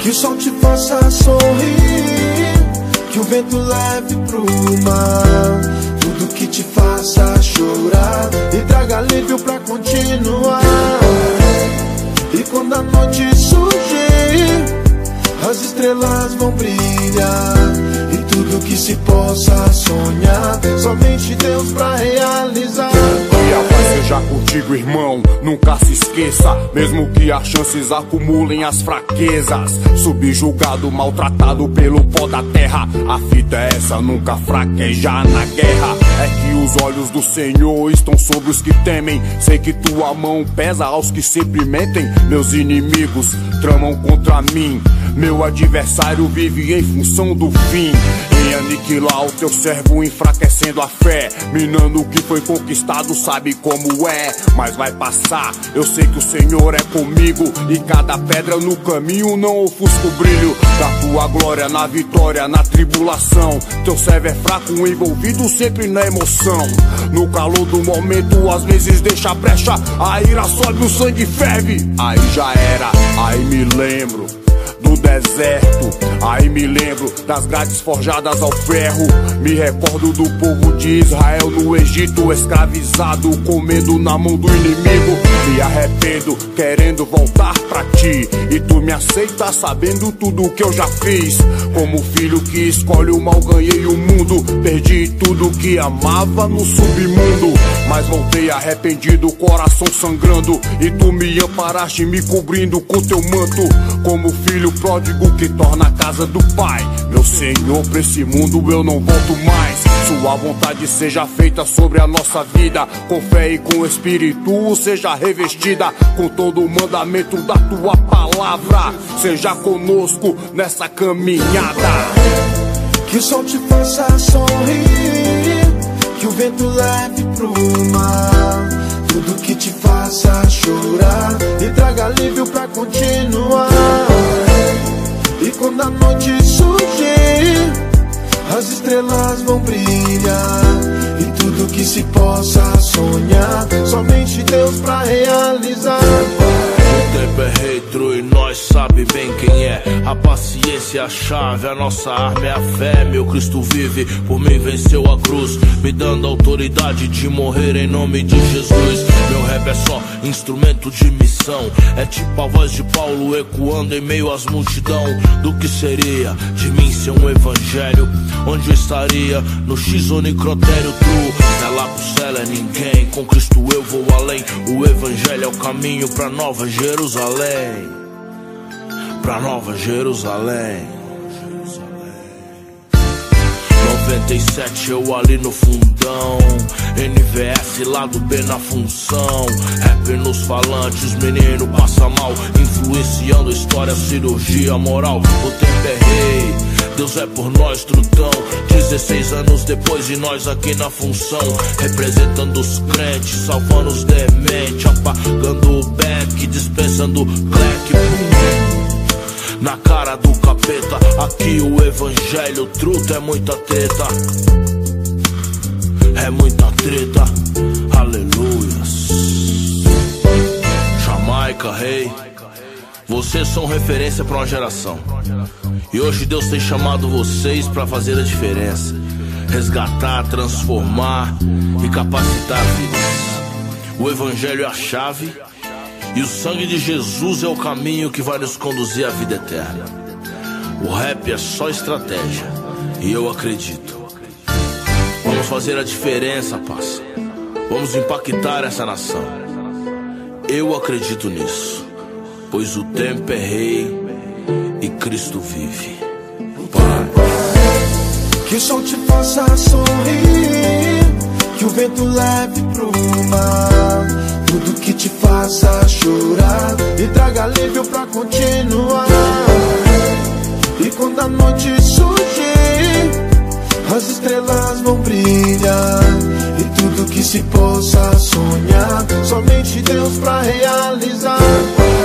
Que o sol te faça sorrir, que o vento leve pro mar tudo que te faça chorar e traga alívio pra continuar. E quando a noite surgir, as estrelas vão brilhar, e tudo que se possa sonhar, somente Deus pra realizar. Que a paz seja contigo, irmão, nunca se esqueça. Mesmo que as chances acumulem as fraquezas, subjugado, maltratado pelo pó da terra, a fita é essa, nunca fraquejar na guerra. É que os olhos do Senhor estão sobre os que temem. Sei que tua mão pesa aos que sempre mentem. Meus inimigos tramam contra mim, meu adversário vive em função do fim, em aniquilar o teu servo, enfraquecendo a fé, minando o que foi conquistado, sabe como é, mas vai passar. Eu sei que o Senhor é comigo, e cada pedra no caminho não ofusca o brilho da tua glória, na vitória, na tribulação. Teu servo é fraco, envolvido sempre na emoção. No calor do momento, às vezes deixa brecha, a ira sobe, o sangue ferve. Aí já era, aí me lembro do deserto, aí me lembro das grades forjadas ao ferro. Me recordo do povo de Israel no Egito, escravizado, comendo na mão do inimigo. Me arrependo, querendo voltar pra ti, e tu me aceitas sabendo tudo o que eu já fiz. Como filho que escolhe o mal, ganhei o mundo, perdi tudo que amava no submundo, mas voltei arrependido, coração sangrando, e tu me amparaste, me cobrindo com teu manto. Como filho pródigo que torna a casa do pai, meu Senhor, pra esse mundo eu não volto mais. Sua vontade seja feita sobre a nossa vida, com fé e com espírito seja revestida, com todo o mandamento da tua palavra. Seja conosco nessa caminhada. Que o sol te faça sorrir, que o vento leve pro mar tudo que te faça chorar e traga alívio pra continuar. E quando a noite surgir, as estrelas vão brilhar, e tudo que se possa sonhar, somente Deus pra realizar. O tempo é rei, e nós sabe bem quem é. A paciência é a chave, a nossa arma é a fé. Meu Cristo vive, por mim venceu a cruz, me dando autoridade de morrer em nome de Jesus. Meu rap é só instrumento de missão, é tipo a voz de Paulo ecoando em meio às multidão. Do que seria de mim ser um evangelho? Onde eu estaria? No X ou necrotério true? Não é lá pro céu, é ninguém. Com Cristo eu vou além. O evangelho é o caminho pra Nova Jerusalém, pra Nova Jerusalém. 97 eu ali no fundão, NVS lado B na função, rap nos falantes, menino passa mal, influenciando história, cirurgia, moral. O tempo é rei, Deus é por nós, trutão. 16 anos depois de nós aqui na função, representando os crentes, salvando os dementes, apagando o back, dispensando clack, na cara do capeta. Aqui o evangelho truto é muita treta, é muita treta, aleluias. Jamaica, rei, vocês são referência pra uma geração, e hoje Deus tem chamado vocês pra fazer a diferença, resgatar, transformar e capacitar vidas. O evangelho é a chave, e o sangue de Jesus é o caminho que vai nos conduzir à vida eterna. O rap é só estratégia, e eu acredito. Vamos fazer a diferença, parça. Vamos impactar essa nação. Eu acredito nisso, pois o tempo é rei e Cristo vive. Pai. Que o sol te faça sorrir, que o vento leve pro mar tudo que te faça chorar e traga alívio pra continuar. E quando a noite surgir, as estrelas vão brilhar, e tudo que se possa sonhar, somente Deus pra realizar.